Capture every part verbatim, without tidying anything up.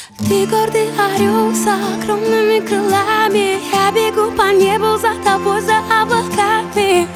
Ты гордый орел с огромными крылами. Я бегу по небу за тобой, за облаками.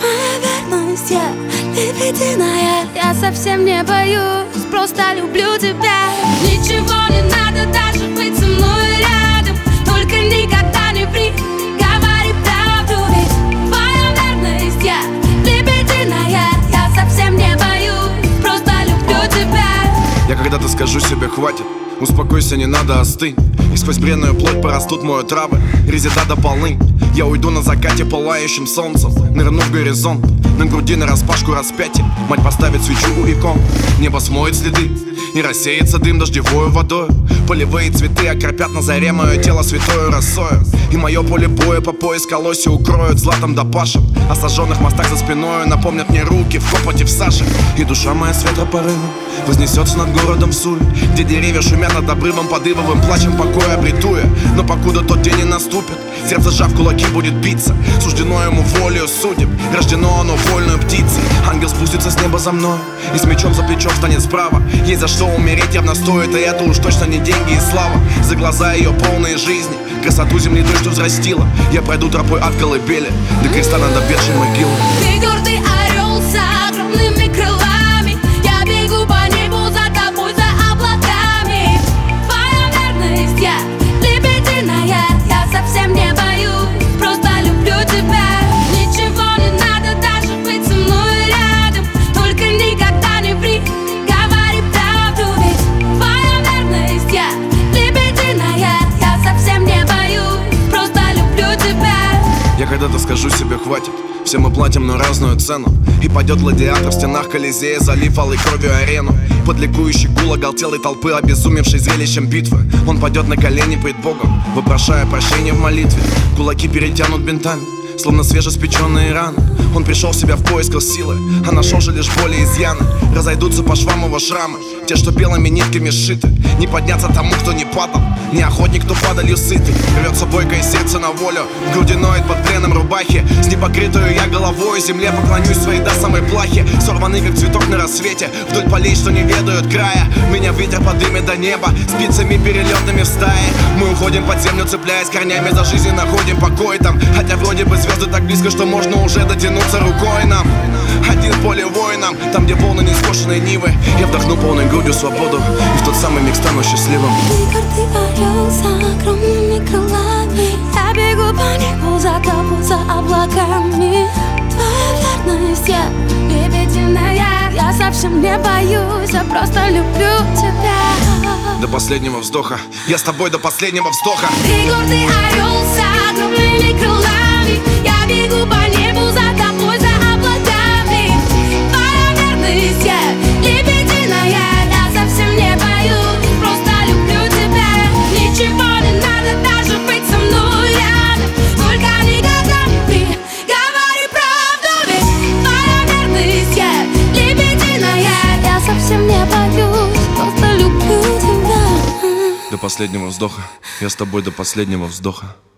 Твоя верность, я лебединая. Я совсем не боюсь, просто люблю тебя. Ничего не надо, даже быть со мной рядом. Только никогда не ври, говори правду. Ведь твоя верность, я лебединая. Я совсем не боюсь, просто люблю тебя. Я когда-то скажу себе хватит, успокойся, не надо, остынь. И сквозь бренную плоть порастут мою травы, резида до полны. Я уйду на закате пылающим солнцем, нырну в горизонт. На груди нараспашку распятие, мать поставит свечу у икон. Небо смоет следы, и рассеется дым дождевою водою. Полевые цветы окропят на заре мое тело святою росою. И мое поле боя по пояс колоси укроют златом да пашем. О сожженных мостах за спиною напомнят мне руки в копоти в саже. И душа моя с ветропорывом вознесется над городом в Суль, где деревья шумят над обрывом под ивовым плачем покоя обретуя. Но покуда тот день не наступит, сердце сжав кулаки будет биться. Суждено ему волею судеб, рождено оно вольную птицей. Ангел спустится с неба за мной и с мечом за плечом встанет справа. Есть за что умереть явно стоит, и это уж точно не деньги и слава. За глаза ее полные жизни, красоту земли той, что взрастила. Я пройду тропой от колыбели до креста над обветшей могилой. Ты гордый орел с огромными крылами. Я бегу по небу за тобой, за облаками. Твоя верность, я лебединая. Я совсем не боюсь, просто люблю тебя. Ничего не надо, даже быть со мной рядом. Только никогда не ври, говори правду. Ведь твоя верность, я лебединая. Я совсем не боюсь, просто люблю тебя. Я когда-то скажу себе хватит, все мы платим, но разную цену. И пойдет гладиатор в стенах Колизея, залив алой кровью арену. Под ликующий гул оголтелой толпы, обезумевшей зрелищем битвы. Он пойдет на колени пред Богом, вопрошая прощения в молитве. Кулаки перетянут бинтами, словно свежеспеченные раны. Он пришел в себя в поисках силы, а нашел же лишь боли и изъяны. Разойдутся по швам его шрамы, те, что белыми нитками сшиты. Не подняться тому, кто не падал, не охотник, кто падалью сытый. Рвется бойкое сердце на волю, в груди ноет под пленом рубахи. С непокрытую я головой земле поклонюсь своей до самой плахи. Сорваны, как цветок на рассвете, вдоль полей, что не ведают края. Меня ветер подымет до неба, спицами перелетными в стае. Мы уходим под землю, цепляясь корнями за жизнь, находим покой там. Хотя вроде бы звезды так близко, что можно уже дотянуться рукой нам. Один в поле воинам, там, где волны не скошенные нивы. Я вдохну полной грудью свободу, и в тот самый миг стану счастливым. Ты гордый орел с огромными крылами. Я бегу по небу за тобой, за облаками. Твоя верность, я лебединая. Я совсем не боюсь, я просто люблю тебя. До последнего вздоха, я с тобой до последнего вздоха. Ты гордый орел с огромными крылами. Я бегу по небу за тобой, за облаками. Твоя верность, я лебединая. Я совсем не боюсь, просто люблю тебя. Ничего не надо, даже быть со мной рядом. Только никогда не ври, говори правду. Ведь твоя верность, я лебединая. Я совсем не боюсь, просто люблю тебя. До последнего вздоха, я с тобой до последнего вздоха.